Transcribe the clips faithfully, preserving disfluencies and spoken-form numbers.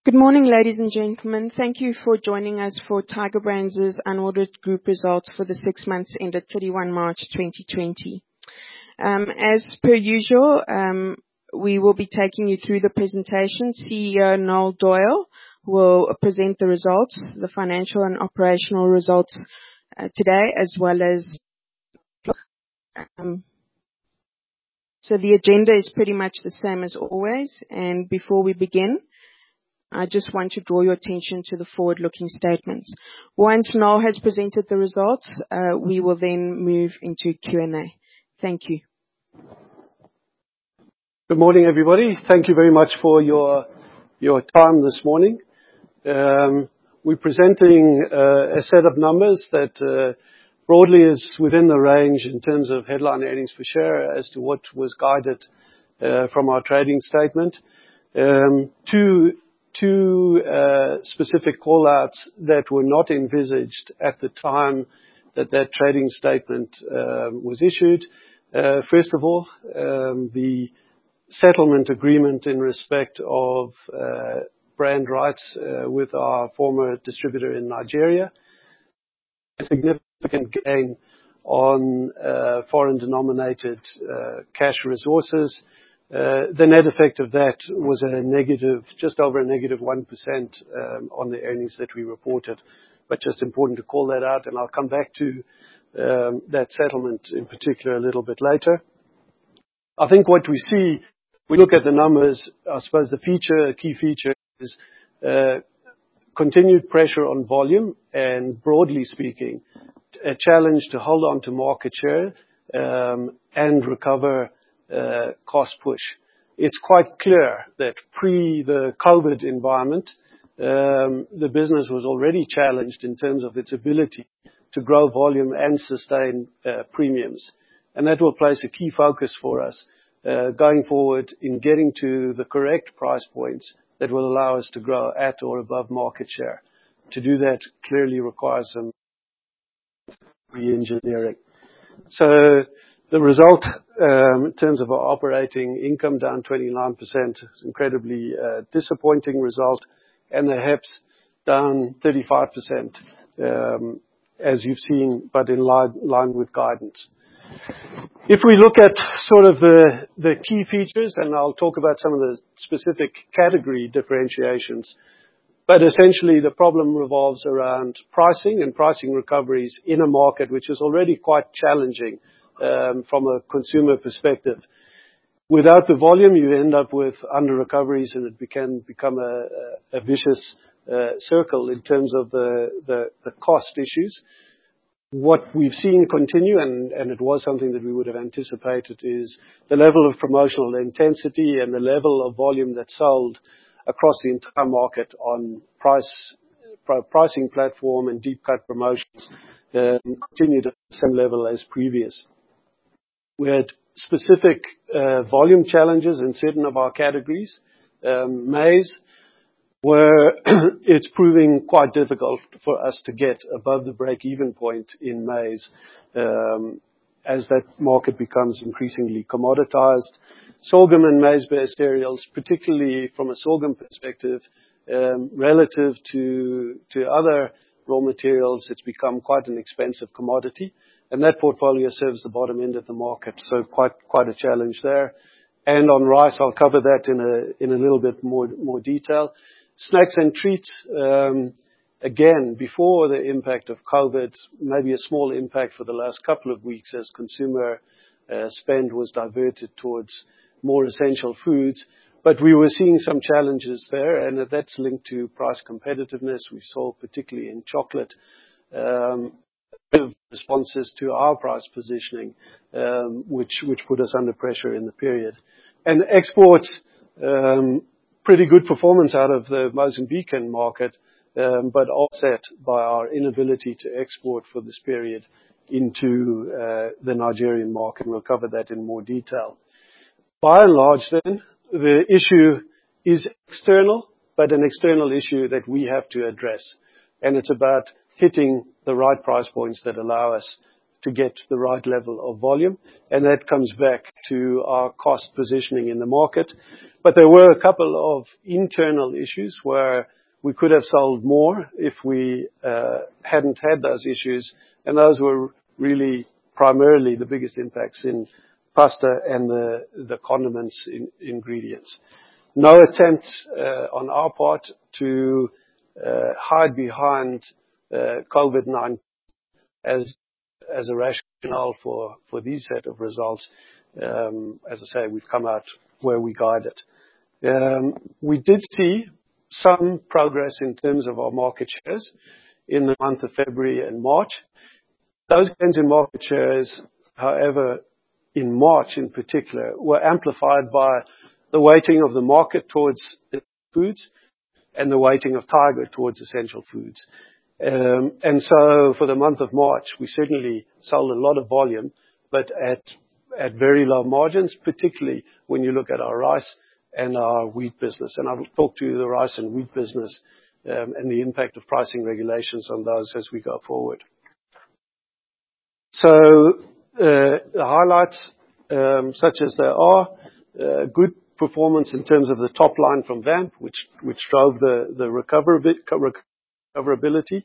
Good morning, ladies and gentlemen. Thank you for joining us for Tiger Brands' unaudited group results for the six months ended thirty-first March twenty twenty. Um, as per usual, um, we will be taking you through the presentation. C E O Noel Doyle will present the results, the financial and operational results uh, today, as well as um, so the agenda is pretty much the same as always. And before we begin, I just want to draw your attention to the forward-looking statements. Once Noel has presented the results, uh, we will then move into Q and A. Thank you. Good morning, everybody. Thank you very much for your your time this morning. Um, we're presenting uh, a set of numbers that uh, broadly is within the range in terms of headline earnings per share as to what was guided uh, from our trading statement. Um, two Two uh, specific call-outs that were not envisaged at the time that that trading statement uh, was issued. Uh, first of all, um, the settlement agreement in respect of uh, brand rights uh, with our former distributor in Nigeria. A significant gain on uh, foreign-denominated uh, cash resources. Uh, the net effect of that was a negative, just over a negative one percent um, on the earnings that we reported. But just important to call that out, and I'll come back to um, that settlement in particular a little bit later. I think what we see, we look at the numbers, I suppose the feature, a key feature is uh, continued pressure on volume and, broadly speaking, a challenge to hold on to market share um, and recover Uh, cost push. It's quite clear that pre the COVID environment, um, the business was already challenged in terms of its ability to grow volume and sustain uh, premiums. And that will place a key focus for us uh, going forward in getting to the correct price points that will allow us to grow at or above market share. To do that clearly requires some re-engineering. So the result, um, in terms of our operating income, down twenty-nine percent, is incredibly uh, disappointing result, and the H E P S down thirty-five percent, um, as you've seen, but in line, line with guidance. If we look at sort of the, the key features, and I'll talk about some of the specific category differentiations, but essentially the problem revolves around pricing and pricing recoveries in a market which is already quite challenging Um, from a consumer perspective. Without the volume, you end up with under recoveries, and it can become a, a, a vicious uh, circle in terms of the, the, the cost issues. What we've seen continue, and, and it was something that we would have anticipated, is the level of promotional intensity and the level of volume that's sold across the entire market on price pricing platform and deep cut promotions uh, continued at the same level as previous. We had specific uh, volume challenges in certain of our categories. Um, maize, where it's proving quite difficult for us to get above the break-even point in maize um, as that market becomes increasingly commoditized. Sorghum and maize-based cereals, particularly from a sorghum perspective, um, relative to to other raw materials, it's become quite an expensive commodity. And that portfolio serves the bottom end of the market, so quite quite a challenge there. And on rice, I'll cover that in a in a little bit more more detail. Snacks and treats, um, again, before the impact of COVID, maybe a small impact for the last couple of weeks as consumer uh, spend was diverted towards more essential foods. But we were seeing some challenges there, and that's linked to price competitiveness. We saw particularly in chocolate. Um, responses to our price positioning, um, which which put us under pressure in the period. And exports, um, pretty good performance out of the Mozambican market, um, but offset by our inability to export for this period into uh, the Nigerian market. We'll cover that in more detail. By and large, then, the issue is external, but an external issue that we have to address, and it's about hitting the right price points that allow us to get the right level of volume, and that comes back to our cost positioning in the market. But there were a couple of internal issues where we could have sold more if we uh, hadn't had those issues, and those were really primarily the biggest impacts in pasta and the, the condiments in, ingredients. No attempt uh, on our part to uh, hide behind uh, COVID nineteen as as a rationale for for these set of results. Um, as I say, we've come out where we guided. Um, we did see some progress in terms of our market shares in the month of February and March. Those gains in market shares, however, in March in particular, were amplified by the weighting of the market towards foods and the weighting of Tiger towards essential foods. Um, and so for the month of March, we certainly sold a lot of volume, but at at very low margins, particularly when you look at our rice and our wheat business. And I'll talk to you the rice and wheat business um, and the impact of pricing regulations on those as we go forward. So uh, the highlights, um, such as they are, uh, good performance in terms of the top line from V A M P, which which drove the the recoverability.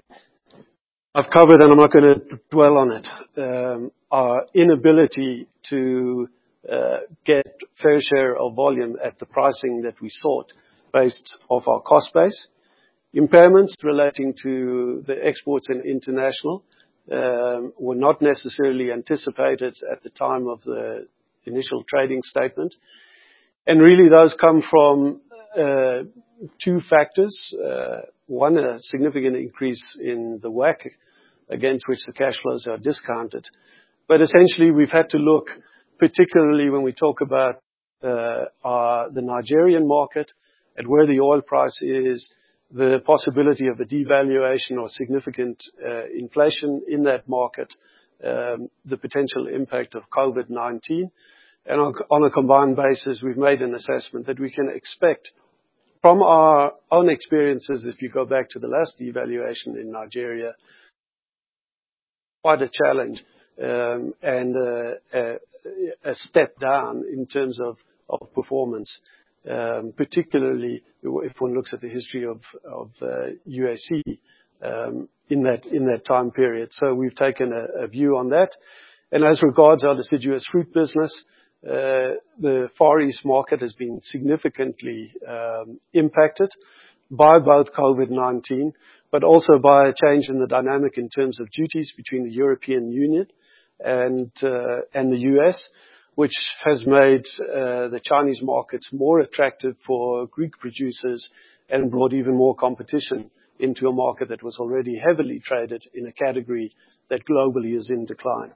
I've covered, and I'm not going to dwell on it, um, our inability to uh, get fair share of volume at the pricing that we sought based off our cost base. Impairments relating to the exports and international um, were not necessarily anticipated at the time of the initial trading statement. And really those come from uh, two factors. Uh, one, a significant increase in the W A C against which the cash flows are discounted. But essentially we've had to look, particularly when we talk about uh, our, the Nigerian market, at where the oil price is, the possibility of a devaluation or significant uh, inflation in that market, um, the potential impact of COVID nineteen. And on, on a combined basis, we've made an assessment that we can expect from our own experiences, if you go back to the last devaluation in Nigeria, quite a challenge um, and uh, a, a step down in terms of, of performance, um, particularly if one looks at the history of, of uh, U A C um, in that in that time period. So we've taken a, a view on that. And as regards our deciduous fruit business, Uh, the Far East market has been significantly um, impacted by both COVID nineteen, but also by a change in the dynamic in terms of duties between the European Union and uh, and the U S, which has made uh, the Chinese markets more attractive for Greek producers and brought even more competition into a market that was already heavily traded in a category that globally is in decline.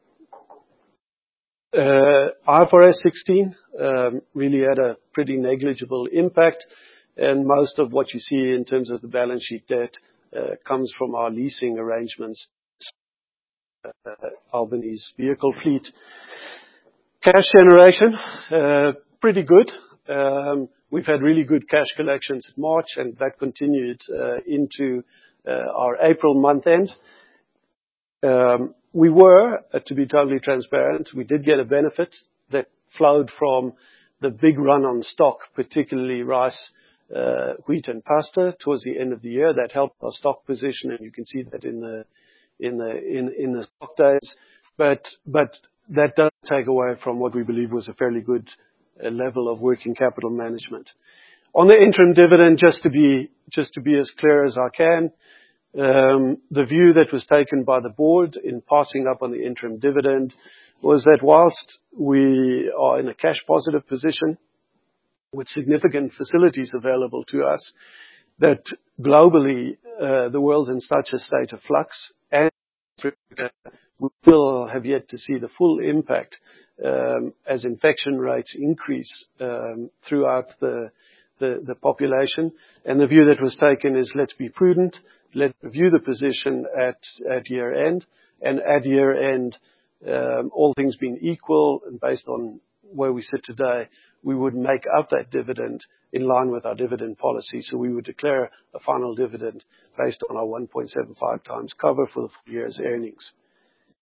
Uh, I F R S sixteen um, really had a pretty negligible impact, and most of what you see in terms of the balance sheet debt uh, comes from our leasing arrangements, uh, Albany's vehicle fleet. Cash generation, uh, pretty good. Um, we've had really good cash collections in March, and that continued uh, into uh, our April month end. Um, we were, uh, to be totally transparent, we did get a benefit that flowed from the big run on stock, particularly rice, uh, wheat and pasta towards the end of the year. That helped our stock position, and you can see that in the in the in, in the stock days. But but that does take away from what we believe was a fairly good uh, level of working capital management. On the interim dividend, just to be just to be as clear as I can. Um, the view that was taken by the board in passing up on the interim dividend was that whilst we are in a cash positive position with significant facilities available to us, that globally uh, the world's in such a state of flux, and we will have yet to see the full impact um, as infection rates increase um, throughout the The, the population. And the view that was taken is let's be prudent, let's review the position at, at year end, and at year end, um, all things being equal and based on where we sit today, we would make up that dividend in line with our dividend policy. So we would declare a final dividend based on our one point seven five times cover for the full year's earnings.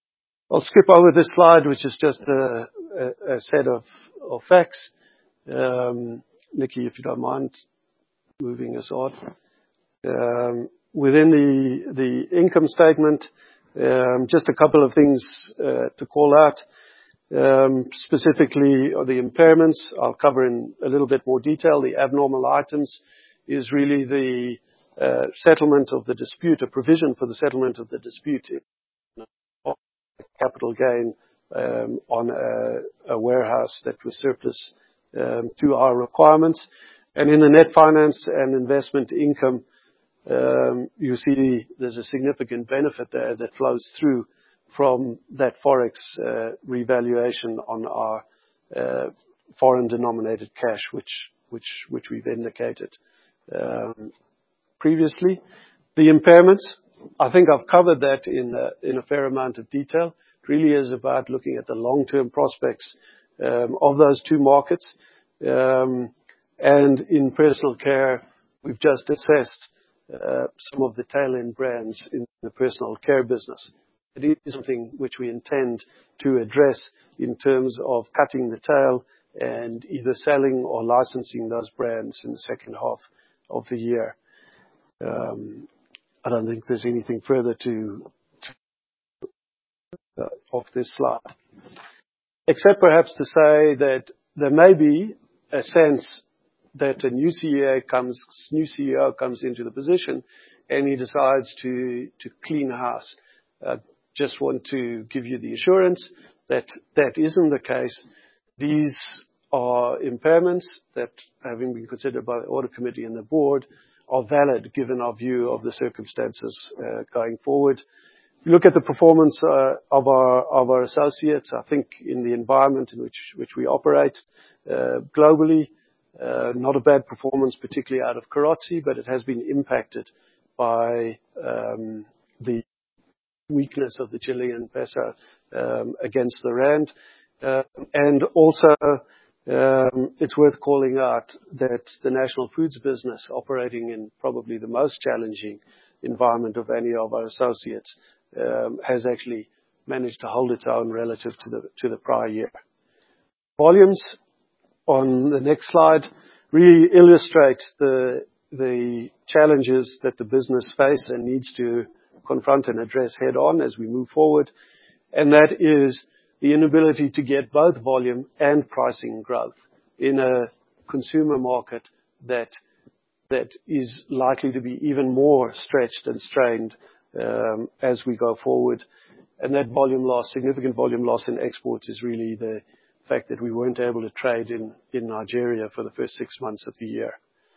I'll skip over this slide, which is just a, a, a set of, of facts. Um, Nikki, if you don't mind moving us on. Um, within the, the income statement, um, just a couple of things uh, to call out. Um, specifically, or the impairments, I'll cover in a little bit more detail. The abnormal items is really the uh, settlement of the dispute, a provision for the settlement of the dispute, capital gain um, on a, a warehouse that was surplus um, to our requirements. And in the net finance and investment income, um, you see there's a significant benefit there that flows through from that forex uh, revaluation on our uh, foreign denominated cash, which which which we've indicated um, previously. The impairments, I think I've covered that in a, in a fair amount of detail. It really is about looking at the long-term prospects um, of those two markets. Um, and in personal care, we've just assessed uh, some of the tail-end brands in the personal care business. It is something which we intend to address in terms of cutting the tail and either selling or licensing those brands in the second half of the year. Um, I don't think there's anything further to, to uh, off this slide, except perhaps to say that there may be a sense that a new C E O comes, new C E O comes into the position, and he decides to to clean house. Uh, just want to give you the assurance that that isn't the case. These are impairments that, having been considered by the audit committee and the board, are valid given our view of the circumstances uh, going forward. If you look at the performance uh, of our of our associates, I think in the environment in which which we operate uh, globally, uh, not a bad performance, particularly out of Carozzi, but it has been impacted by um, the weakness of the Chilean peso um, against the rand. Uh, and also, um, it's worth calling out that the National Foods business, operating in probably the most challenging environment of any of our associates, um, has actually managed to hold its own relative to the to the prior year. Volumes on the next slide really illustrate the the challenges that the business face and needs to confront and address head on as we move forward. And that is the inability to get both volume and pricing growth in a consumer market that that is likely to be even more stretched and strained um, as we go forward. And that volume loss, significant volume loss in exports, is really the fact that we weren't able to trade in, in Nigeria for the first six months of the year.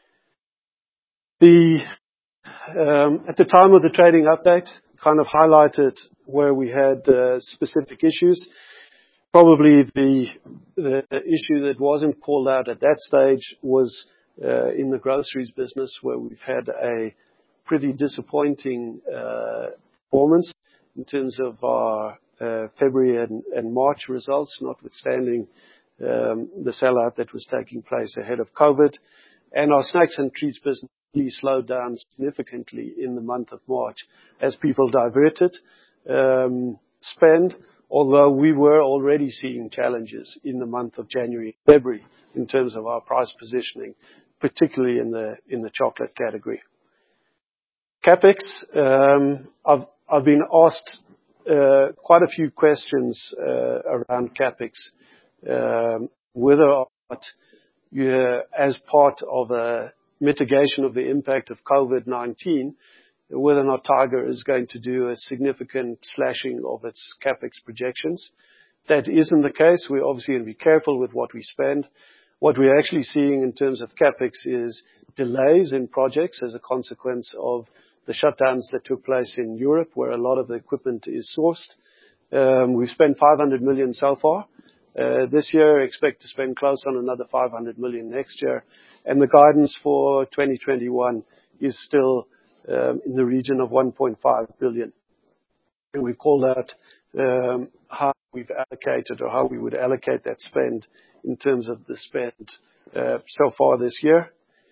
The um, at the time of the trading update, kind of highlighted where we had uh, specific issues. Probably the, the issue that wasn't called out at that stage was uh, in the groceries business, where we've had a pretty disappointing uh, performance in terms of our uh, February and, and March results, notwithstanding um, the sellout that was taking place ahead of COVID. And our snacks and treats business really slowed down significantly in the month of March as people diverted um, spend, although we were already seeing challenges in the month of January and February in terms of our price positioning, particularly in the in the chocolate category. CapEx, um, I've I've been asked uh, quite a few questions uh, around CapEx, um, whether or not you, uh, as part of a mitigation of the impact of COVID nineteen, whether or not Tiger is going to do a significant slashing of its CapEx projections. That isn't the case. We're obviously going to be careful with what we spend. What we're actually seeing in terms of CapEx is delays in projects as a consequence of the shutdowns that took place in Europe, where a lot of the equipment is sourced. Um, we've spent five hundred million so far. Uh, this year, expect to spend close on another five hundred million next year. And the guidance for twenty twenty-one is still um, in the region of one point five billion. And we call that um, how we've allocated or how we would allocate that spend in terms of the spend uh, so far this year.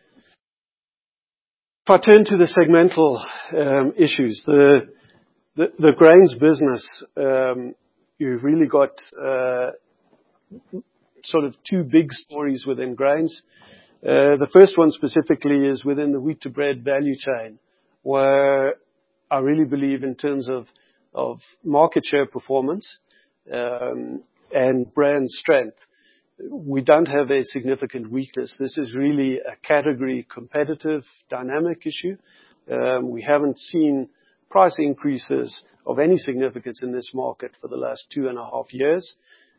If I turn to the segmental um, issues, the, the the grains business um, you've really got uh, sort of two big stories within grains. Uh, the first one specifically is within the wheat to bread value chain, where I really believe in terms of, of market share performance um, and brand strength, we don't have a significant weakness. This is really a category competitive dynamic issue. Um, we haven't seen price increases of any significance in this market for the last two and a half years.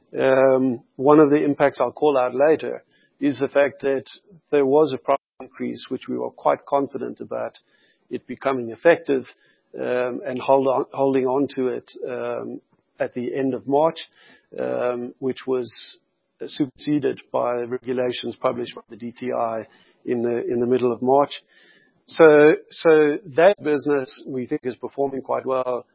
Um, one of the impacts I'll call out later is the fact that there was a price increase, which we were quite confident about it becoming effective, um, and hold on, holding on to it um, at the end of March, um, which was superseded by regulations published by the D T I in the in the middle of March. So, so that business we think is performing quite well,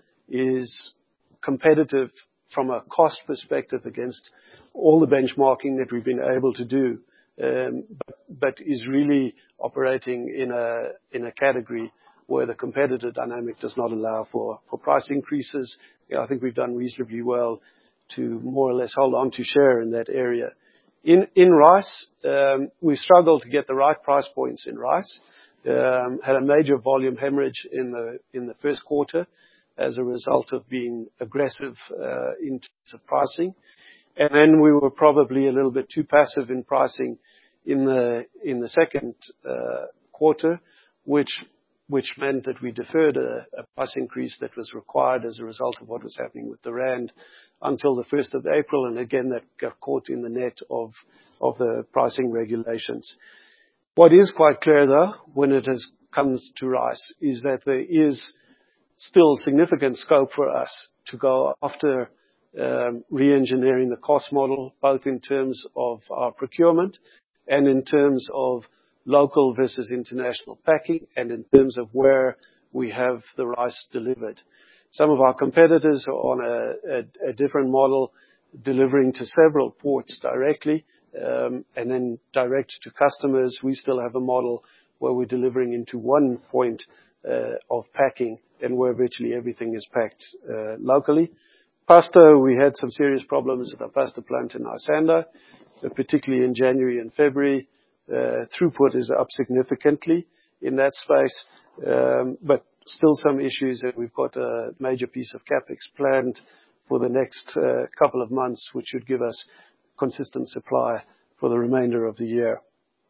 is competitive from a cost perspective against all the benchmarking that we've been able to do, um, but, but is really operating in a in a category where the competitive dynamic does not allow for for price increases. Yeah, I think we've done reasonably well to more or less hold on to share in that area. In in rice, um, we struggled to get the right price points in rice. Um, had a major volume hemorrhage in the in the first quarter as a result of being aggressive uh, in terms of pricing, and then we were probably a little bit too passive in pricing in the in the second uh, quarter, which which meant that we deferred a, a price increase that was required as a result of what was happening with the rand until the first of April, and again that got caught in the net of of the pricing regulations. What is quite clear, though, when it has comes to rice, is that there is still significant scope for us to go after um, re-engineering the cost model, both in terms of our procurement and in terms of local versus international packing, and in terms of where we have the rice delivered. Some of our competitors are on a, a, a different model, delivering to several ports directly, um, and then direct to customers. We still have a model where we're delivering into one point uh, of packing, and where virtually everything is packed uh, locally. Pasta, we had some serious problems at our pasta plant in Isando, uh, particularly in January and February. Uh, throughput is up significantly in that space, um, but still some issues, and we've got a major piece of capex planned for the next uh, couple of months, which should give us consistent supply for the remainder of the year.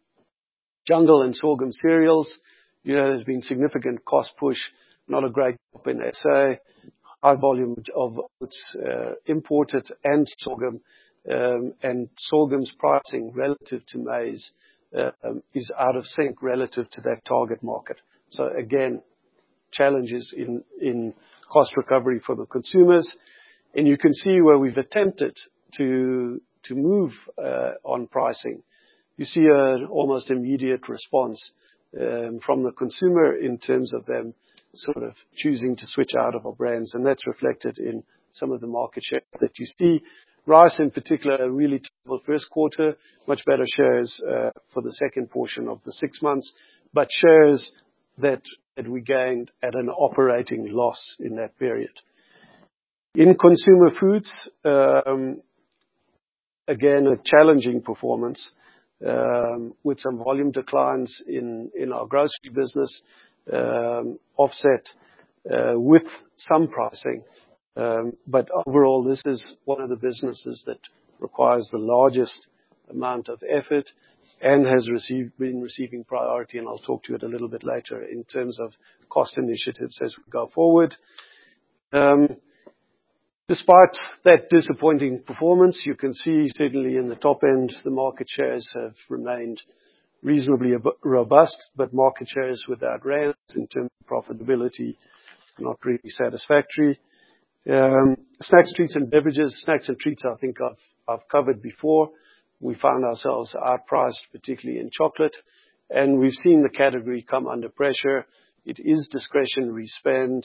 Jungle and sorghum cereals, you know, there's been significant cost push, not a great job in S A, high volume of oats uh, imported and sorghum, um, and sorghum's pricing relative to maize uh, um, is out of sync relative to that target market. So again, challenges in, in cost recovery for the consumers. And you can see where we've attempted to, to move uh, on pricing. You see an almost immediate response um, from the consumer in terms of them sort of choosing to switch out of our brands, and that's reflected in some of the market share that you see. Rice in particular, a really terrible first quarter, much better shares uh, for the second portion of the six months, but shares that, that we gained at an operating loss in that period. In consumer foods, um, again, a challenging performance um, with some volume declines in, in our grocery business, um, offset uh, with some pricing. Um, but overall, this is one of the businesses that requires the largest amount of effort and has received, been receiving priority, and I'll talk to it a little bit later in terms of cost initiatives as we go forward. Um, despite that disappointing performance, you can see certainly in the top end, the market shares have remained reasonably robust, but market shares without rands in terms of profitability not really satisfactory. Um, snacks, treats, and beverages. Snacks and treats, I think I've, I've covered before. We found ourselves outpriced, particularly in chocolate, and we've seen the category come under pressure. It is discretionary spend.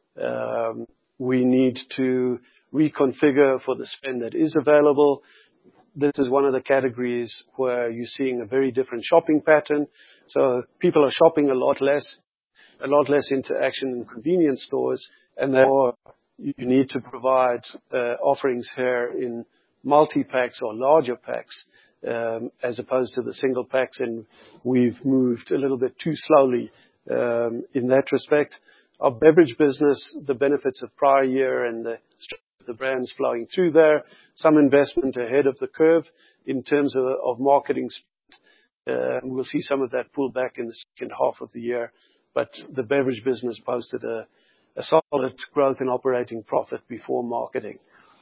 Um, we need to reconfigure for the spend that is available. This is one of the categories where you're seeing a very different shopping pattern. So people are shopping a lot less, a lot less interaction in convenience stores, and they're more you need to provide uh, offerings here in multi-packs or larger packs, um, as opposed to the single packs, and we've moved a little bit too slowly um, in that respect. Our beverage business, the benefits of prior year and the strength of the brands flowing through there, some investment ahead of the curve in terms of, of marketing. Uh, we'll see some of that pull back in the second half of the year, but the beverage business posted a, a solid growth in operating profit before marketing.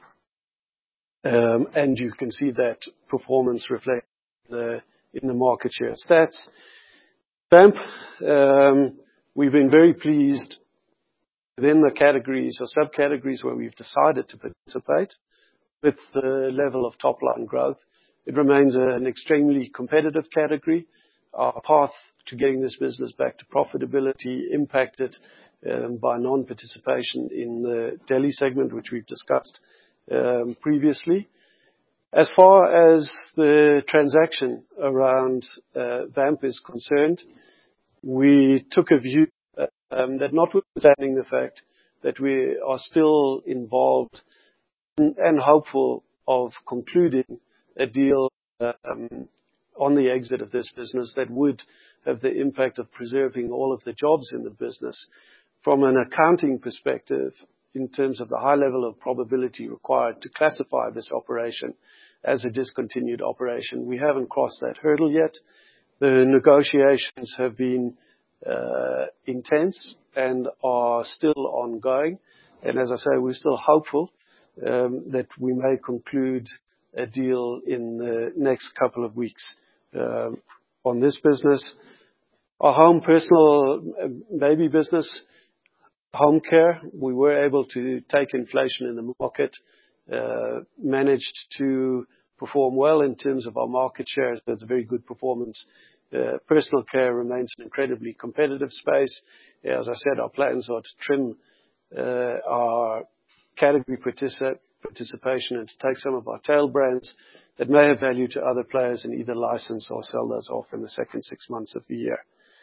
Um, and you can see that performance reflected uh, in the market share stats. V A M P, um, we've been very pleased within the categories or subcategories where we've decided to participate with the level of top-line growth. It remains an extremely competitive category. Our path to getting this business back to profitability impacted um, by non-participation in the deli segment, which we've discussed um, previously. As far as the transaction around uh, V A M P is concerned, we took a view um, that notwithstanding the fact that we are still involved in, and hopeful of concluding a deal um, on the exit of this business that would have the impact of preserving all of the jobs in the business. From an accounting perspective, in terms of the high level of probability required to classify this operation as a discontinued operation, we haven't crossed that hurdle yet. The negotiations have been uh, intense and are still ongoing. And as I say, we're still hopeful um, that we may conclude a deal in the next couple of weeks um, on this business. Our home personal baby business, home care, we were able to take inflation in the market, uh, managed to perform well in terms of our market shares. That's a very good performance. Uh, personal care remains an incredibly competitive space. As I said, our plans are to trim uh, our category particip- participation and to take some of our tail brands that may have value to other players and either license or sell those off in the second six months of the year.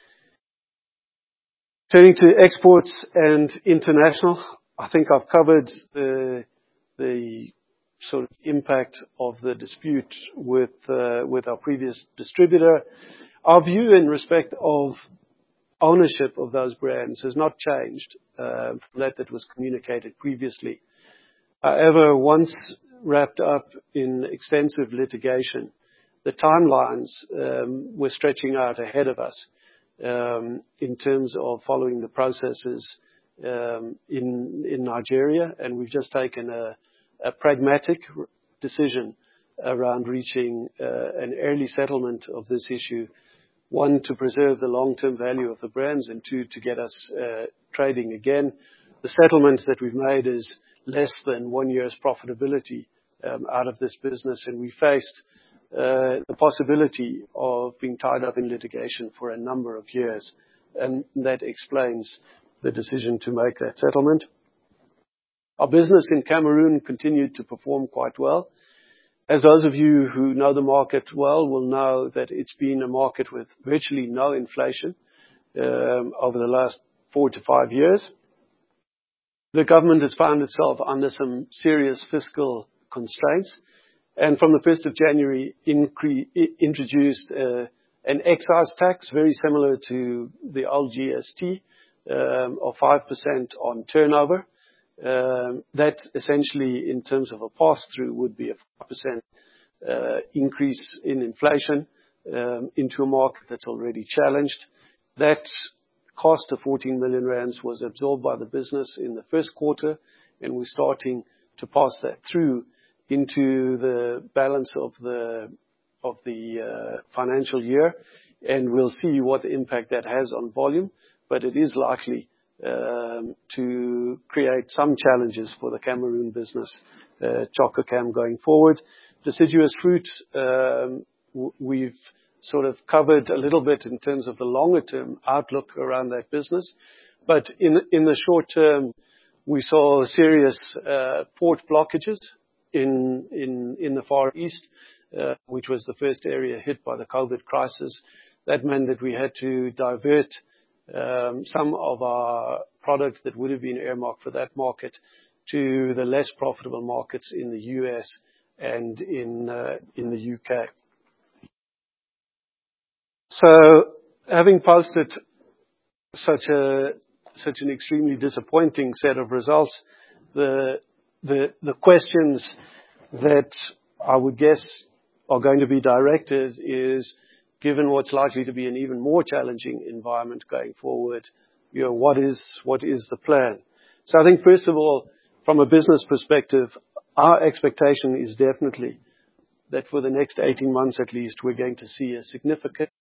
Turning to exports and international, I think I've covered the, the sort of impact of the dispute with, uh, with our previous distributor. Our view in respect of ownership of those brands has not changed uh, from that that was communicated previously. However, once wrapped up in extensive litigation, the timelines um, were stretching out ahead of us um, in terms of following the processes um, in in Nigeria, and we've just taken a, a pragmatic decision around reaching uh, an early settlement of this issue. One, to preserve the long-term value of the brands, and two, to get us uh, trading again. The settlement that we've made is less than one year's profitability um, out of this business, and we faced uh, the possibility of being tied up in litigation for a number of years, and that explains the decision to make that settlement. Our business in Cameroon continued to perform quite well. As those of you who know the market well will know that it's been a market with virtually no inflation um, over the last four to five years. The government has found itself under some serious fiscal constraints, and from the first of January incre- introduced uh, an excise tax very similar to the old G S T um, of five percent on turnover. Um, that essentially, in terms of a pass-through, would be a five percent uh, increase in inflation um, into a market that's already challenged. That cost of fourteen million rands was absorbed by the business in the first quarter, and we're starting to pass that through into the balance of the of the uh, financial year, and we'll see what impact that has on volume, but it is likely Um, to create some challenges for the Cameroon business, uh, Chococam, going forward. Deciduous fruit, um, w- we've sort of covered a little bit in terms of the longer term outlook around that business. But in, in the short term, we saw serious uh, port blockages in, in, in the Far East, uh, which was the first area hit by the COVID crisis. That meant that we had to divert Um, some of our products that would have been earmarked for that market to the less profitable markets in the U S and in uh, in the U K. So, having posted such a such an extremely disappointing set of results, the the the questions that I would guess are going to be directed is, given what's likely to be an even more challenging environment going forward, you know, what is what is the plan? So I think, first of all, from a business perspective, our expectation is definitely that for the next eighteen months at least, we're going to see a significant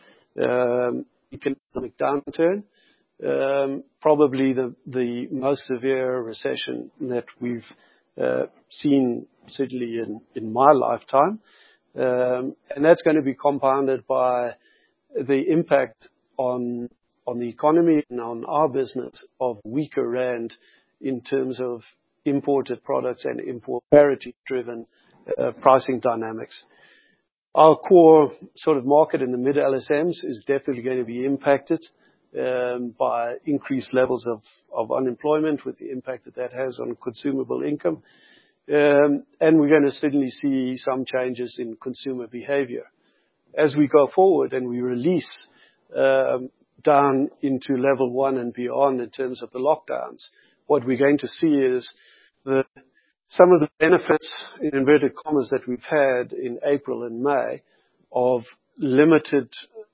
um, economic downturn, um, probably the the most severe recession that we've uh, seen, certainly in in my lifetime. Um, and that's going to be compounded by the impact on on the economy and on our business of weaker rand in terms of imported products and import parity-driven uh, pricing dynamics. Our core sort of market in the mid-L S Ms is definitely going to be impacted um, by increased levels of, of unemployment, with the impact that that has on consumable income. Um, and we're going to certainly see some changes in consumer behavior. As we go forward and we release um, down into level one and beyond in terms of the lockdowns, what we're going to see is that some of the benefits, in inverted commas, that we've had in April and May of limited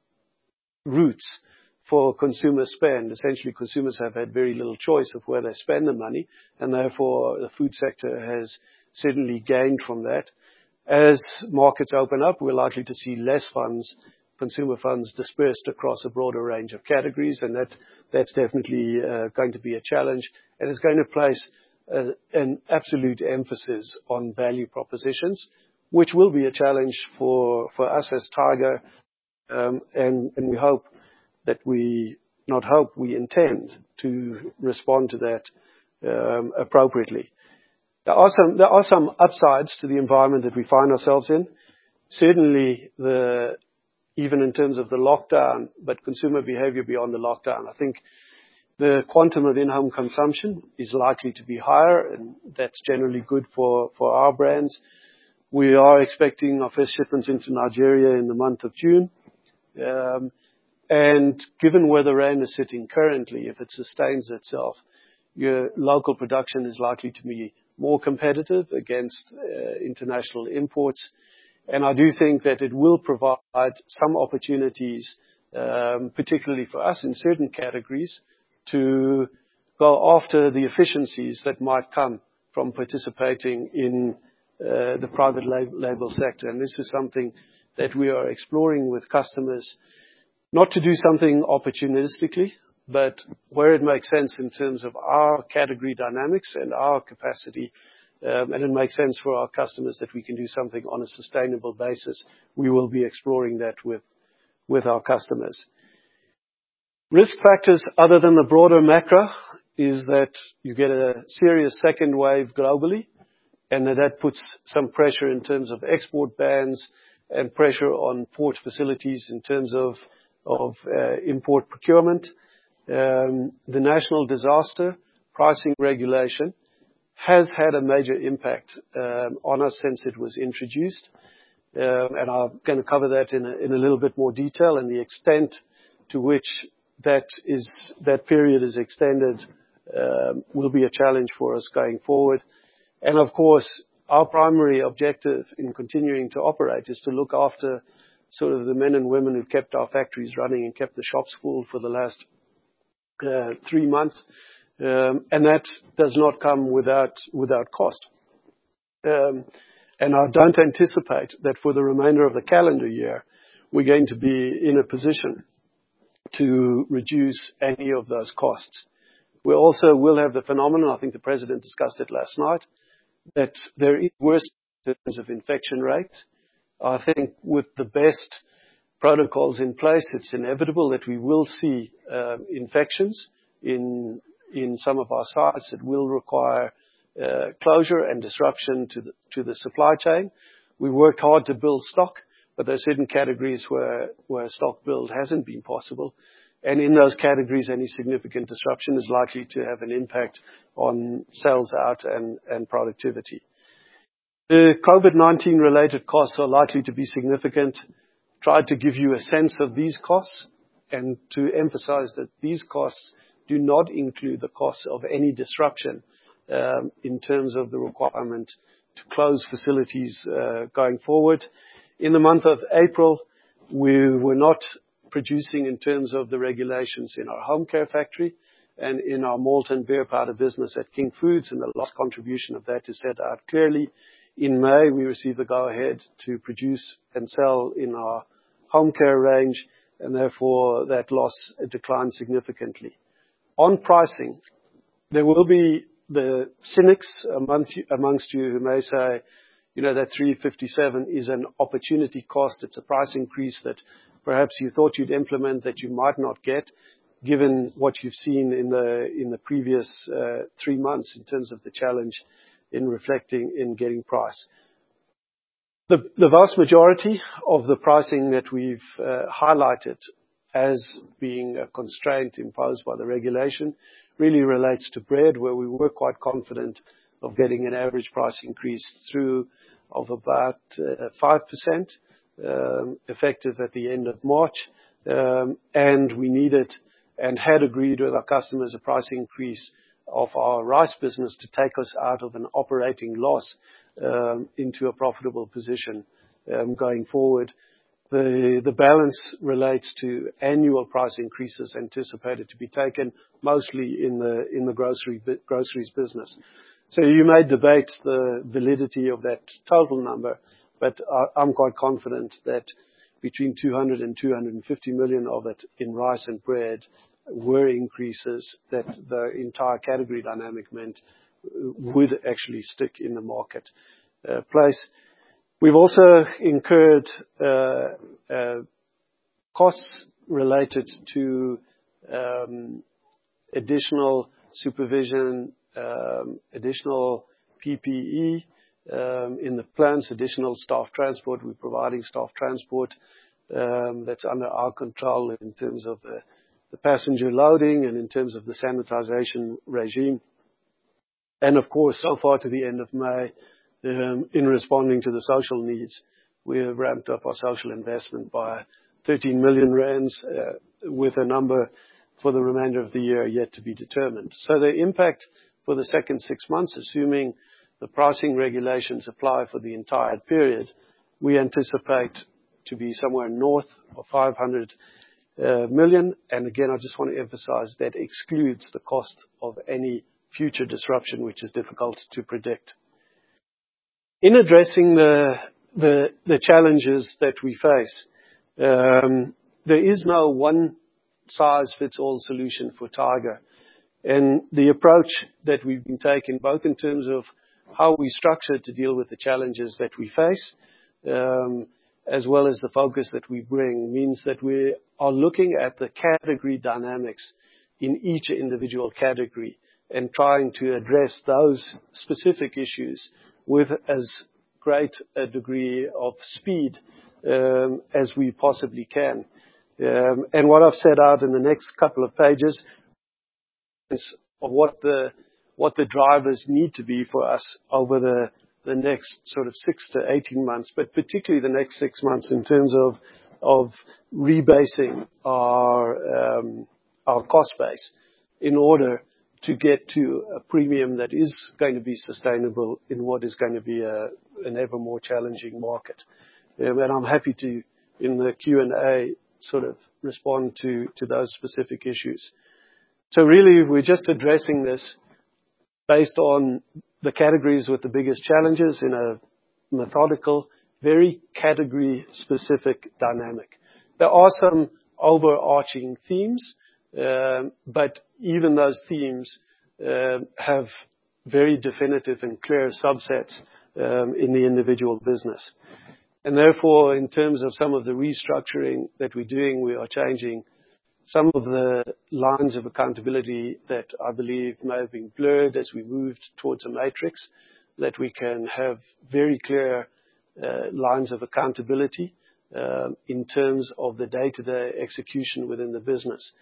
routes for consumer spend. Essentially, consumers have had very little choice of where they spend the money, and therefore the food sector has certainly gained from that. As markets open up, we're likely to see less funds, consumer funds, dispersed across a broader range of categories, and that that's definitely uh, going to be a challenge, and it's going to place uh, an absolute emphasis on value propositions, which will be a challenge for for us as Tiger, um, and and we hope that we, not hope, we intend to respond to that um, appropriately. There are some, there are some upsides to the environment that we find ourselves in. Certainly, the, even in terms of the lockdown, but consumer behavior beyond the lockdown. I think the quantum of in-home consumption is likely to be higher, and that's generally good for, for our brands. We are expecting our first shipments into Nigeria in the month of June. Um, And given where the rand is sitting currently, if it sustains itself, your local production is likely to be more competitive against uh, international imports. And I do think that it will provide some opportunities, um, particularly for us in certain categories, to go after the efficiencies that might come from participating in uh, the private label sector. And this is something that we are exploring with customers. Not to do something opportunistically, but where it makes sense in terms of our category dynamics and our capacity, um, and it makes sense for our customers that we can do something on a sustainable basis, we will be exploring that with, with our customers. Risk factors other than the broader macro is that you get a serious second wave globally, and that, that puts some pressure in terms of export bans and pressure on port facilities in terms of of uh, import procurement. Um, the national disaster pricing regulation has had a major impact um, on us since it was introduced. Um, and I'm going to cover that in a, in a little bit more detail, and the extent to which that is, that period is extended um, will be a challenge for us going forward. And of course, our primary objective in continuing to operate is to look after sort of the men and women who've kept our factories running and kept the shops full for the last uh, three months. Um, and that does not come without, without cost. Um, and I don't anticipate that for the remainder of the calendar year, we're going to be in a position to reduce any of those costs. We also will have the phenomenon, I think the President discussed it last night, that there is worse in terms of infection rates. I think with the best protocols in place, it's inevitable that we will see um, infections in in some of our sites that will require uh, closure and disruption to the to the supply chain. We worked hard to build stock, but there are certain categories where where stock build hasn't been possible. And in those categories, any significant disruption is likely to have an impact on sales out and, and productivity. The COVID nineteen related costs are likely to be significant. Tried to give you a sense of these costs and to emphasize that these costs do not include the costs of any disruption um, in terms of the requirement to close facilities uh, going forward. In the month of April, we were not producing in terms of the regulations in our home care factory and in our malt and beer powder business at King Foods, and the last contribution of that is set out clearly. In May, we received the go-ahead to produce and sell in our home care range, and therefore that loss declined significantly. On pricing, there will be the cynics amongst you, amongst you who may say, you know, that three fifty-seven is an opportunity cost. It's a price increase that perhaps you thought you'd implement that you might not get, given what you've seen in the in the previous uh, three months in terms of the challenge in reflecting in getting price. The, the vast majority of the pricing that we've uh, highlighted as being a constraint imposed by the regulation really relates to bread, where we were quite confident of getting an average price increase through of about uh, five percent, um, effective at the end of March. Um, and we needed and had agreed with our customers a price increase of our rice business to take us out of an operating loss um, into a profitable position um, going forward. The, the balance relates to annual price increases anticipated to be taken mostly in the, in the grocery, groceries business. So you may debate the validity of that total number, but I, I'm quite confident that between two hundred and two hundred fifty million of it in rice and bread were increases that the entire category dynamic meant would actually stick in the market uh, place. We've also incurred uh, uh, costs related to um, additional supervision, um, additional P P E um, in the plants, additional staff transport. We're providing staff transport um, that's under our control in terms of the the passenger loading and in terms of the sanitization regime. And of course, so far to the end of May, um, in responding to the social needs, we have ramped up our social investment by thirteen million rands, uh, with a number for the remainder of the year yet to be determined. So the impact for the second six months, assuming the pricing regulations apply for the entire period, we anticipate to be somewhere north of five hundred Uh, million. And again, I just want to emphasize that excludes the cost of any future disruption, which is difficult to predict. In addressing the the, the challenges that we face, um, there is no one size fits all solution for Tiger. And the approach that we've been taking, both in terms of how we structure to deal with the challenges that we face, um, as well as the focus that we bring, means that we are looking at the category dynamics in each individual category and trying to address those specific issues with as great a degree of speed um, as we possibly can. Um, and what I've set out in the next couple of pages is of what the what the drivers need to be for us over the the next sort of six to eighteen months, but particularly the next six months in terms of of rebasing our um, our cost base in order to get to a premium that is going to be sustainable in what is going to be a, an ever more challenging market. Um, and I'm happy to, in the Q and A, sort of respond to to those specific issues. So really, we're just addressing this based on the categories with the biggest challenges in a methodical, very category-specific dynamic. There are some overarching themes, um, but even those themes uh, have very definitive and clear subsets um, in the individual business. And therefore, in terms of some of the restructuring that we're doing, we are changing some of the lines of accountability that I believe may have been blurred as we moved towards a matrix, that we can have very clear uh, lines of accountability uh, in terms of the day-to-day execution within the business.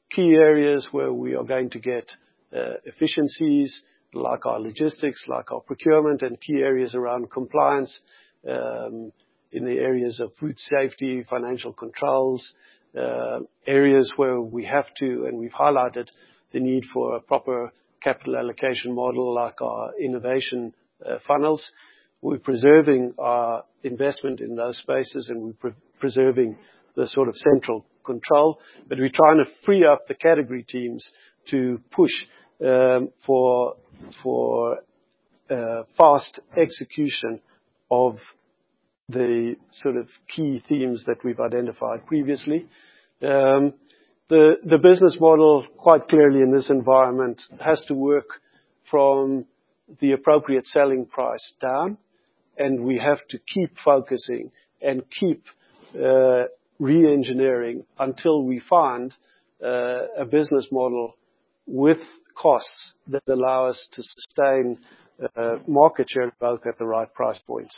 key areas where we are going to get uh, efficiencies, like our logistics, like our procurement, and key areas around compliance, um, in the areas of food safety, financial controls, uh, areas where we have to, and we've highlighted the need for a proper capital allocation model, like our innovation uh, funnels. We're preserving our investment in those spaces, and we're pre- preserving the sort of central control, but we're trying to free up the category teams to push um, for for uh, fast execution of the sort of key themes that we've identified previously. Um, the the business model, quite clearly in this environment, has to work from the appropriate selling price down, and we have to keep focusing and keep uh, re-engineering until we find uh, a business model with costs that allow us to sustain uh, market share growth at the right price points.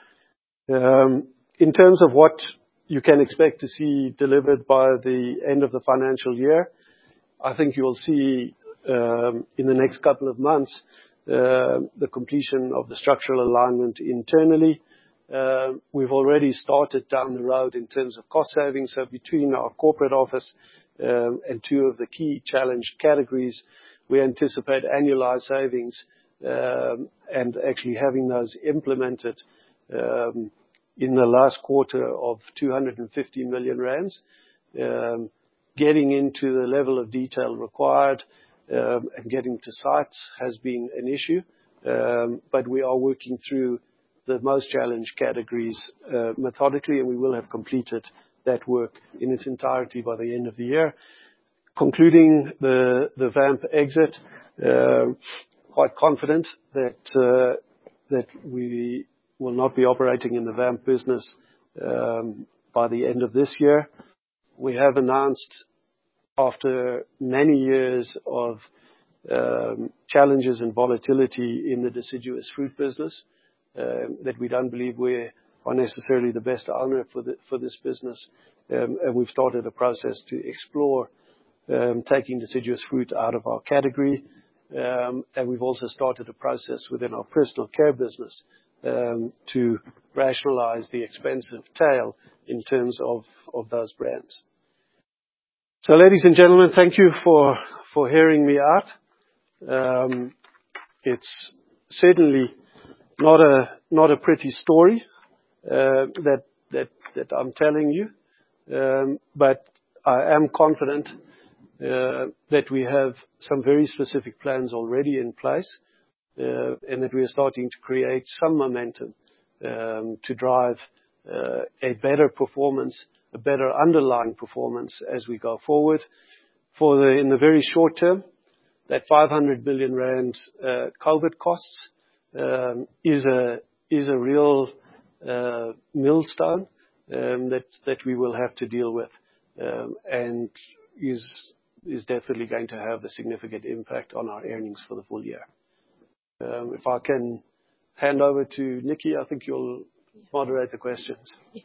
Um, in terms of what you can expect to see delivered by the end of the financial year, I think you will see um, in the next couple of months uh, the completion of the structural alignment internally. Uh, we've already started down the road in terms of cost savings. So between our corporate office um, and two of the key challenged categories, we anticipate annualized savings um, and actually having those implemented um, in the last quarter of two hundred fifty million rands. Um, getting into the level of detail required um, and getting to sites has been an issue, um, but we are working through the most challenged categories uh, methodically, and we will have completed that work in its entirety by the end of the year. Concluding the the V A M P exit, uh, quite confident that uh, that we will not be operating in the V A M P business um, by the end of this year. We have announced, after many years of um, challenges and volatility in the deciduous fruit business, um, that we don't believe we are necessarily the best owner for the, for this business, um, and we've started a process to explore um, taking deciduous fruit out of our category, um, and we've also started a process within our personal care business um, to rationalize the expensive tail in terms of, of those brands. So, ladies and gentlemen, thank you for for hearing me out. Um, it's certainly not a not a pretty story uh, that that that I'm telling you, um, but I am confident uh, that we have some very specific plans already in place, uh, and that we are starting to create some momentum um, to drive uh, a better performance, a better underlying performance as we go forward. For the in the very short term, that five hundred billion rand uh, COVID costs um, is a is a real uh, millstone um, that that we will have to deal with, um, and is is definitely going to have a significant impact on our earnings for the full year. Um, if I can hand over to Nikki, I think you'll moderate the questions. Yes.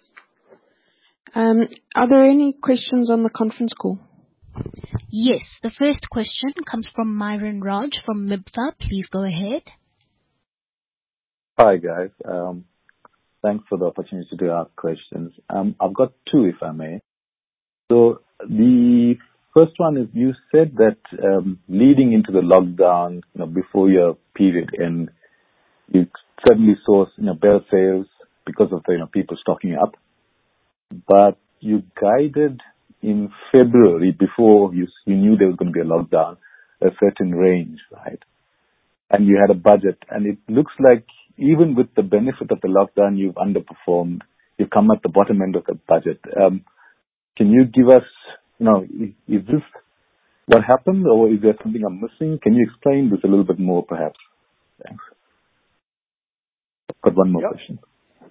Um, are there any questions on the conference call? Yes. The first question comes from Myron Raj from M I B F A. Please go ahead. Hi, guys. Um, thanks for the opportunity to ask questions. Um, I've got two, if I may. So the first one is, you said that um, leading into the lockdown, you know, before your period end, you suddenly saw, you know, better sales because of the, you know, people stocking up. But you guided in February, before you, you knew there was going to be a lockdown, a certain range, right? And you had a budget, and it looks like even with the benefit of the lockdown, you've underperformed. You've come at the bottom end of the budget. Um, can you give us, you know, is, is this what happened, or is there something I'm missing? Can you explain this a little bit more, perhaps? Thanks. I've got one more yep. question.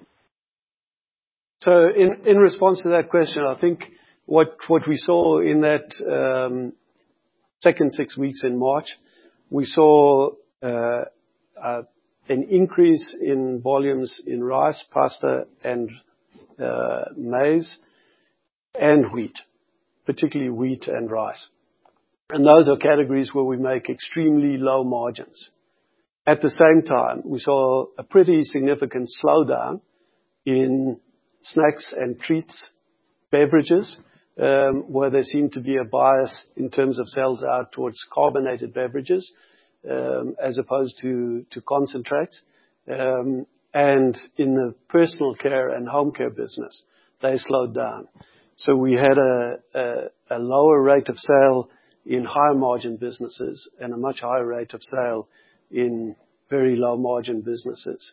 So in, in response to that question, I think what, what we saw in that um, second six weeks in March, we saw uh, uh, an increase in volumes in rice, pasta, and uh, maize, and wheat, particularly wheat and rice. And those are categories where we make extremely low margins. At the same time, we saw a pretty significant slowdown in snacks and treats, beverages, um, where there seemed to be a bias in terms of sales out towards carbonated beverages, um, as opposed to, to concentrates. Um, and in the personal care and home care business, they slowed down. So we had a, a, a lower rate of sale in higher margin businesses and a much higher rate of sale in very low margin businesses.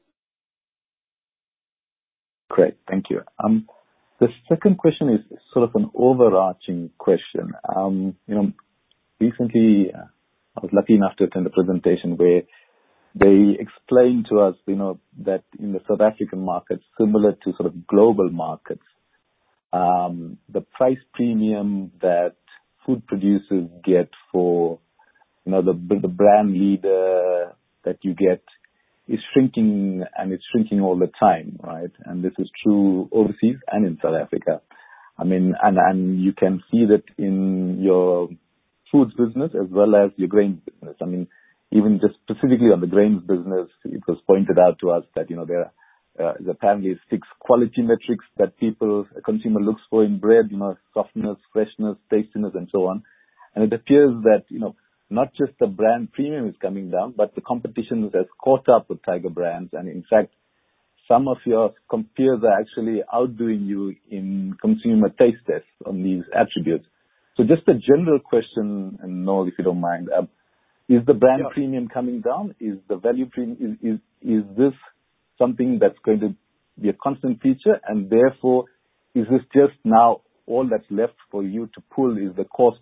Great. Thank you. Um, the second question is sort of an overarching question. Um, you know, recently uh, I was lucky enough to attend a presentation where they explained to us, you know, that in the South African market, similar to sort of global markets, um, the price premium that food producers get for, you know, the the brand leader that you get is shrinking, and it's shrinking all the time, right? And this is true overseas and in South Africa. I mean, and, and you can see that in your foods business as well as your grains business. I mean, even just specifically on the grains business, it was pointed out to us that, you know, there uh, is apparently six quality metrics that people, a consumer looks for in bread, you know, softness, freshness, tastiness, and so on. And it appears that, you know, not just the brand premium is coming down, but the competition has caught up with Tiger Brands. And in fact, some of your peers are actually outdoing you in consumer taste tests on these attributes. So just a general question, and Noel, if you don't mind, um, is the brand yeah. premium coming down? Is the value premium, is, is, is this something that's going to be a constant feature? And therefore, is this just now all that's left for you to pull is the cost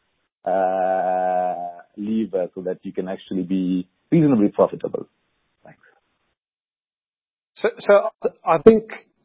uh, lever so that you can actually be reasonably profitable? Thanks. So, so I think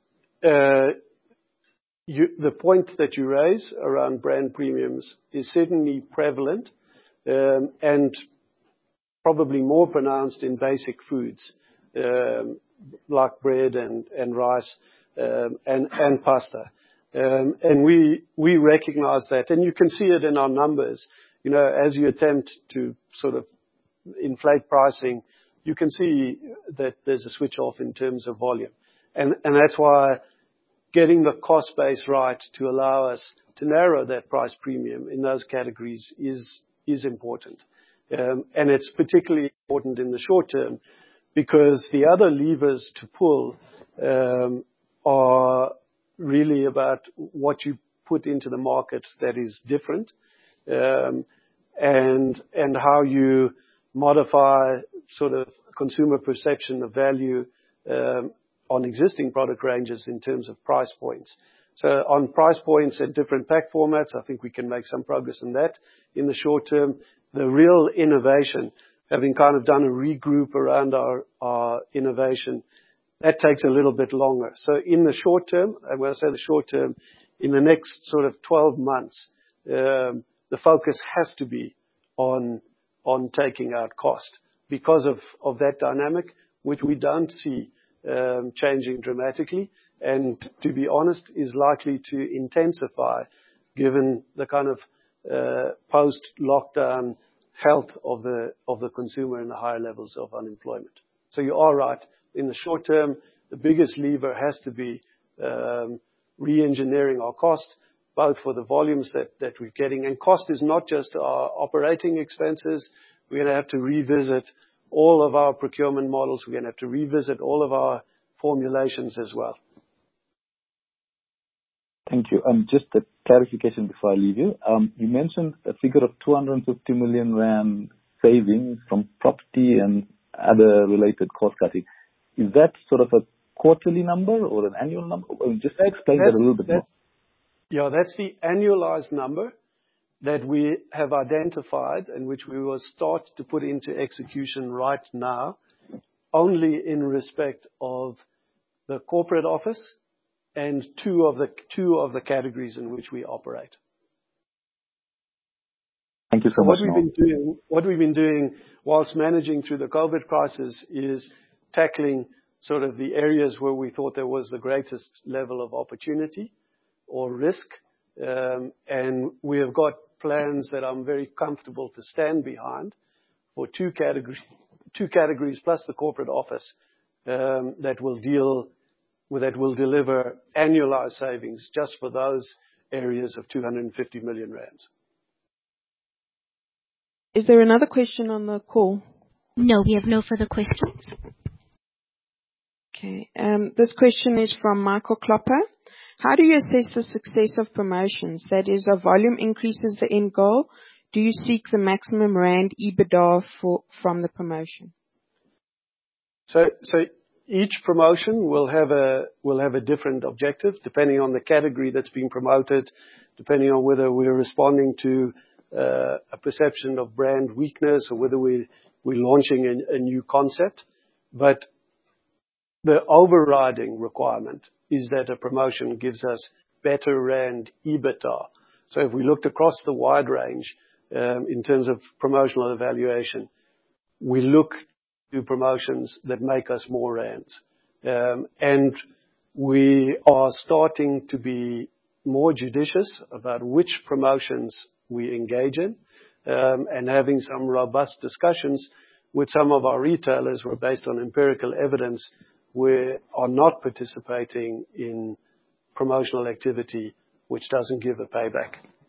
uh, you, the point that you raise around brand premiums is certainly prevalent um, and probably more pronounced in basic foods um, like bread and, and rice um, and, and pasta. Um, and we, we recognize that, and you can see it in our numbers. You know, as you attempt to sort of inflate pricing, you can see that there's a switch off in terms of volume. And, and that's why getting the cost base right to allow us to narrow that price premium in those categories is, is important. Um, and it's particularly important in the short term because the other levers to pull um, are really about what you put into the market that is different, um, and and how you modify sort of consumer perception of value um, on existing product ranges in terms of price points. So on price points and different pack formats, I think we can make some progress in that in the short term. The real innovation, having kind of done a regroup around our, our innovation, that takes a little bit longer. So in the short term, and when I say the short term, in the next sort of twelve months, um, the focus has to be on on taking out cost because of, of that dynamic, which we don't see um, changing dramatically, and to be honest, is likely to intensify given the kind of uh, post-lockdown health of the of the consumer and the higher levels of unemployment. So you are right. In the short term, the biggest lever has to be um, re-engineering our cost, both for the volumes that, that we're getting. And cost is not just our operating expenses. We're going to have to revisit all of our procurement models. We're going to have to revisit all of our formulations as well. Thank you. Um, just a clarification before I leave you. Um, you mentioned a figure of two hundred fifty million rand savings from property and other related cost cutting. Is that sort of a quarterly number or an annual number? Just explain that a little bit more. Yeah, that's the annualized number that we have identified and which we will start to put into execution right now, only in respect of the corporate office and two of the two of the categories in which we operate. Thank you so, so much. What we've been doing, what we've been doing whilst managing through the COVID crisis is tackling sort of the areas where we thought there was the greatest level of opportunity or risk, um, and we have got plans that I'm very comfortable to stand behind for two categories, two categories plus the corporate office, um, that will deal with, that will deliver annualized savings just for those areas of two hundred fifty million rand. Is there another question on the call? No, we have no further questions. Okay. Um, this question is from Michael Klopper. How do you assess the success of promotions? That is, are volume increases the end goal? Do you seek the maximum rand EBITDA for, from the promotion? So, so each promotion will have a will have a different objective depending on the category that's being promoted, depending on whether we're responding to uh, a perception of brand weakness or whether we we're launching a, a new concept. But the overriding requirement is that a promotion gives us better rand EBITDA. So if we looked across the wide range um, in terms of promotional evaluation, we look to promotions that make us more rands. Um, and we are starting to be more judicious about which promotions we engage in, um, and having some robust discussions with some of our retailers who are based on empirical evidence we are not participating in promotional activity which doesn't give a payback.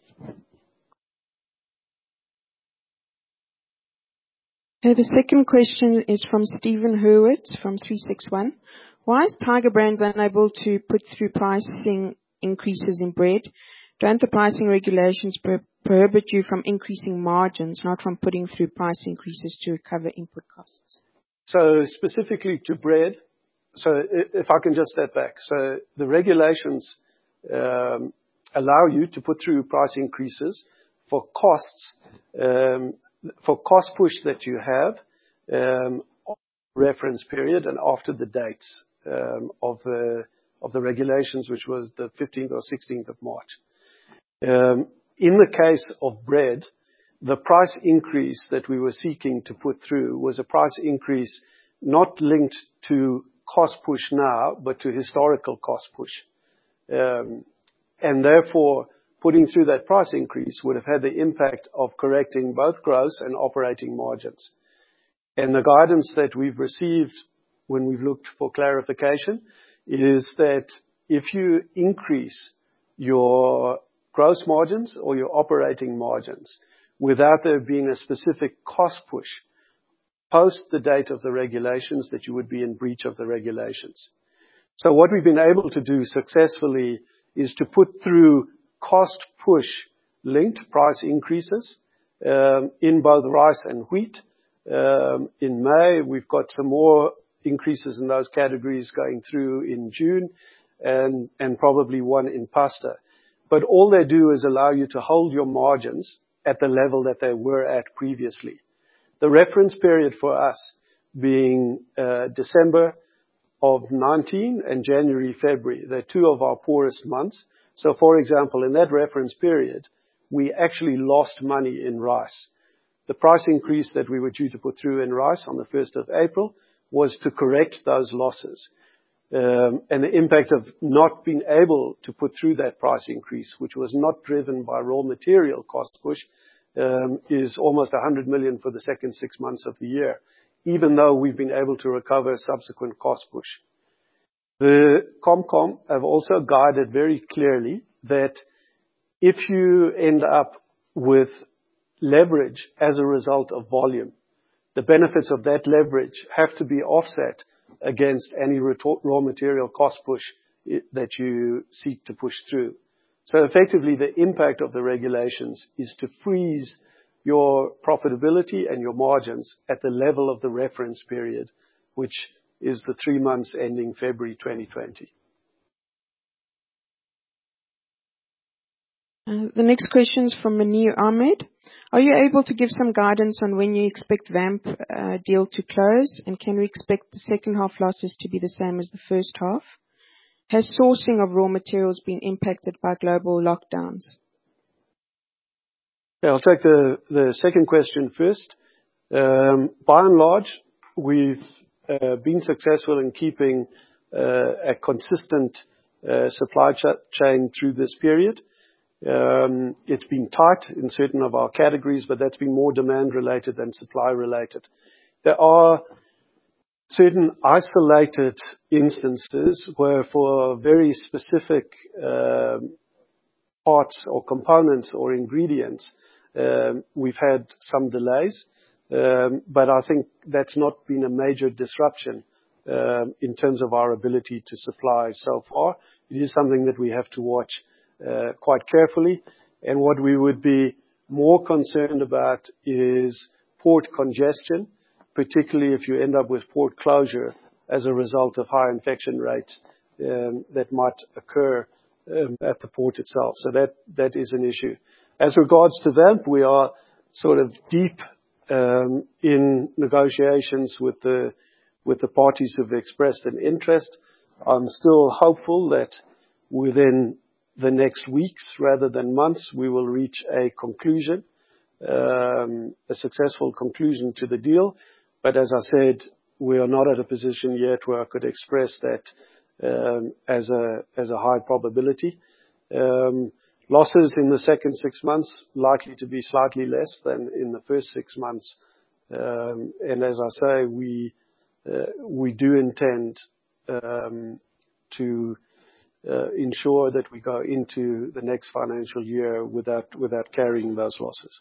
Okay, the second question is from Stephen Hurwitz from three six one. Why is Tiger Brands unable to put through pricing increases in bread? Don't the pricing regulations pro- prohibit you from increasing margins, not from putting through price increases to recover input costs? So specifically to bread, so if I can just step back. So the regulations um, allow you to put through price increases for costs, um, for cost push that you have, um, reference period and after the dates um, of the of the regulations, which was the fifteenth or sixteenth of March. Um, in the case of bread, the price increase that we were seeking to put through was a price increase not linked to cost push now, but to historical cost push. Um, and therefore, putting through that price increase would have had the impact of correcting both gross and operating margins. And the guidance that we've received when we've looked for clarification is that if you increase your gross margins or your operating margins without there being a specific cost push, post the date of the regulations, that you would be in breach of the regulations. So what we've been able to do successfully is to put through cost push linked price increases um, in both rice and wheat. Um, in May, we've got some more increases in those categories going through in June, and, and probably one in pasta. But all they do is allow you to hold your margins at the level that they were at previously. The reference period for us being uh, December of nineteen and January, February. They're two of our poorest months. So, for example, in that reference period, we actually lost money in rice. The price increase that we were due to put through in rice on the first of April was to correct those losses. Um, and the impact of not being able to put through that price increase, which was not driven by raw material cost push, Um, is almost one hundred million for the second six months of the year, even though we've been able to recover subsequent cost push. The Comcom have also guided very clearly that if you end up with leverage as a result of volume, the benefits of that leverage have to be offset against any raw material cost push that you seek to push through. So effectively, the impact of the regulations is to freeze your profitability and your margins at the level of the reference period, which is the three months ending February twenty twenty. Uh, the next question is from Munir Ahmed. Are you able to give some guidance on when you expect V A M P uh, deal to close? And can we expect the second half losses to be the same as the first half? Has sourcing of raw materials been impacted by global lockdowns? Yeah, I'll take the, the second question first. Um, by and large, we've uh, been successful in keeping uh, a consistent uh, supply ch- chain through this period. Um, it's been tight in certain of our categories, but that's been more demand related than supply related. There are certain isolated instances where for very specific um, parts or components or ingredients, um, we've had some delays. Um, but I think that's not been a major disruption um, in terms of our ability to supply so far. It is something that we have to watch uh, quite carefully. And what we would be more concerned about is port congestion, particularly if you end up with port closure as a result of high infection rates um, that might occur um, at the port itself. So that that is an issue. As regards to V A M P, we are sort of deep um, in negotiations with the with the parties who've expressed an interest. I'm still hopeful that within the next weeks, rather than months, we will reach a conclusion, um, a successful conclusion to the deal. But as I said, we are not at a position yet where I could express that um, as a as a high probability. Um, losses in the second six months likely to be slightly less than in the first six months. Um, and as I say, we uh, we do intend um, to uh, ensure that we go into the next financial year without without carrying those losses.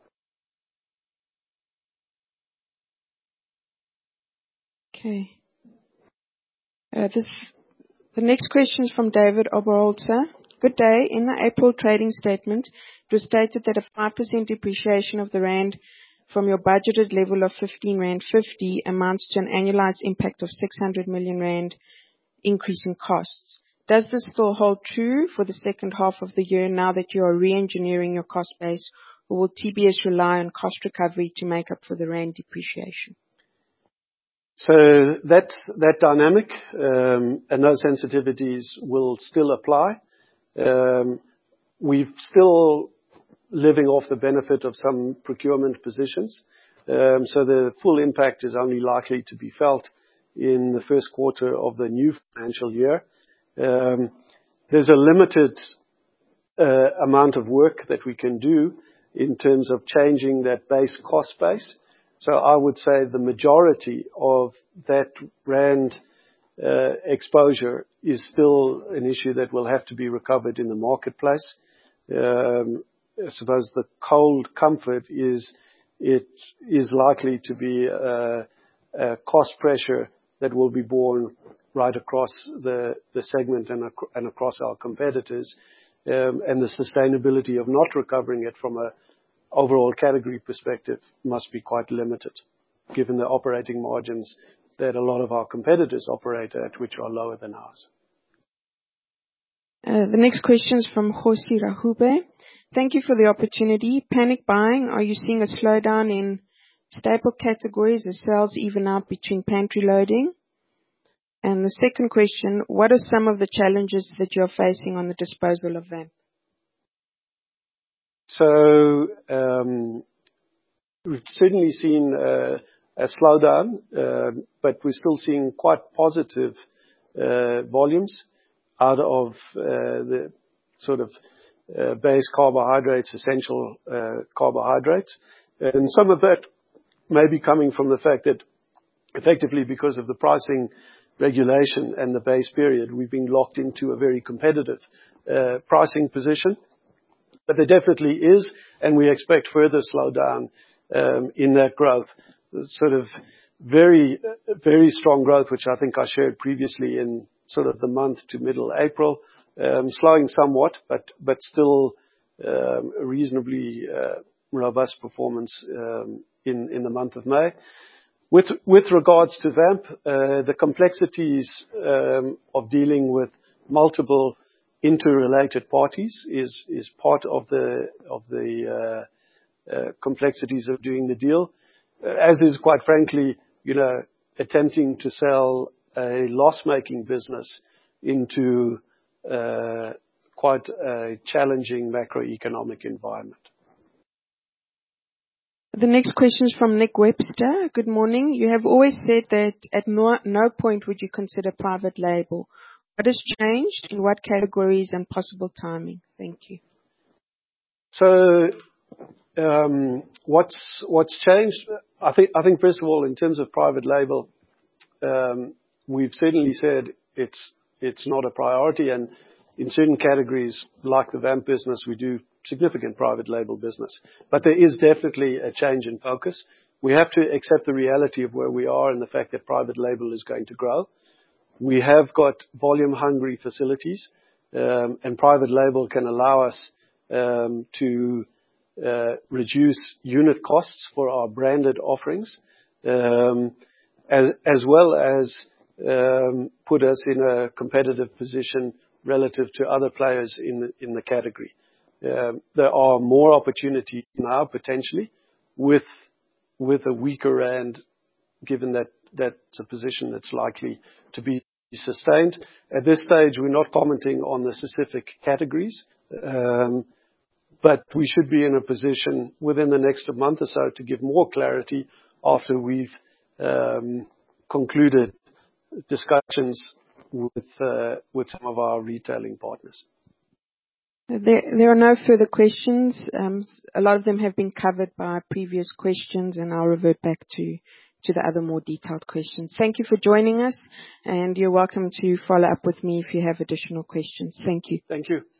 Okay. Uh, this, the next question is from David Oberholzer. Good day. In the April trading statement, it was stated that a five percent depreciation of the rand from your budgeted level of fifteen rand fifty amounts to an annualized impact of six hundred million rand increase in costs. Does this still hold true for the second half of the year now that you are re-engineering your cost base, or will T B S rely on cost recovery to make up for the rand depreciation? So that that dynamic um, and those sensitivities will still apply. Um, we're still living off the benefit of some procurement positions. Um, so the full impact is only likely to be felt in the first quarter of the new financial year. Um, there's a limited uh, amount of work that we can do in terms of changing that base cost base. So I would say the majority of that rand uh, exposure is still an issue that will have to be recovered in the marketplace. Um, I suppose the cold comfort is it is likely to be a, a cost pressure that will be borne right across the, the segment and, ac- and across our competitors, um, and the sustainability of not recovering it from a overall category perspective must be quite limited, given the operating margins that a lot of our competitors operate at, which are lower than ours. Uh, the next question is from Khosi Rahube. Thank you for the opportunity. Panic buying. Are you seeing a slowdown in staple categories as sales even out between pantry loading? And the second question, what are some of the challenges that you're facing on the disposal of V A M P? So um, we've certainly seen uh, a slowdown, uh, but we're still seeing quite positive uh, volumes out of uh, the sort of uh, base carbohydrates, essential uh, carbohydrates. And some of that may be coming from the fact that effectively because of the pricing regulation and the base period, we've been locked into a very competitive uh, pricing position. But there definitely is, and we expect further slowdown um, in that growth. Sort of very, very strong growth, which I think I shared previously in sort of the month to middle April, um, slowing somewhat, but but still um, a reasonably uh, robust performance um, in in the month of May. With with regards to V A M P, uh, the complexities um, of dealing with multiple interrelated parties is is part of the of the uh, uh, complexities of doing the deal, as is quite frankly, you know, attempting to sell a loss-making business into uh, quite a challenging macroeconomic environment. The next question is from Nick Webster. Good morning. You have always said that at no, no point would you consider private label. What has changed, in what categories, and possible timing? Thank you. So, um, what's what's changed? I think I think first of all, in terms of private label, um, we've certainly said it's it's not a priority, and in certain categories like the vamp business, we do significant private label business. But there is definitely a change in focus. We have to accept the reality of where we are and the fact that private label is going to grow. We have got volume-hungry facilities, um, and private label can allow us um, to uh, reduce unit costs for our branded offerings, um, as, as well as um, put us in a competitive position relative to other players in the, in the category. Um, there are more opportunities now potentially with with a weaker rand, given that that's a position that's likely to be sustained. At this stage, we're not commenting on the specific categories, um, but we should be in a position within the next month or so to give more clarity after we've um, concluded discussions with uh, with some of our retailing partners. There, there are no further questions. Um, a lot of them have been covered by previous questions, and I'll revert back to, to the other more detailed questions. Thank you for joining us, and you're welcome to follow up with me if you have additional questions. Thank you. Thank you.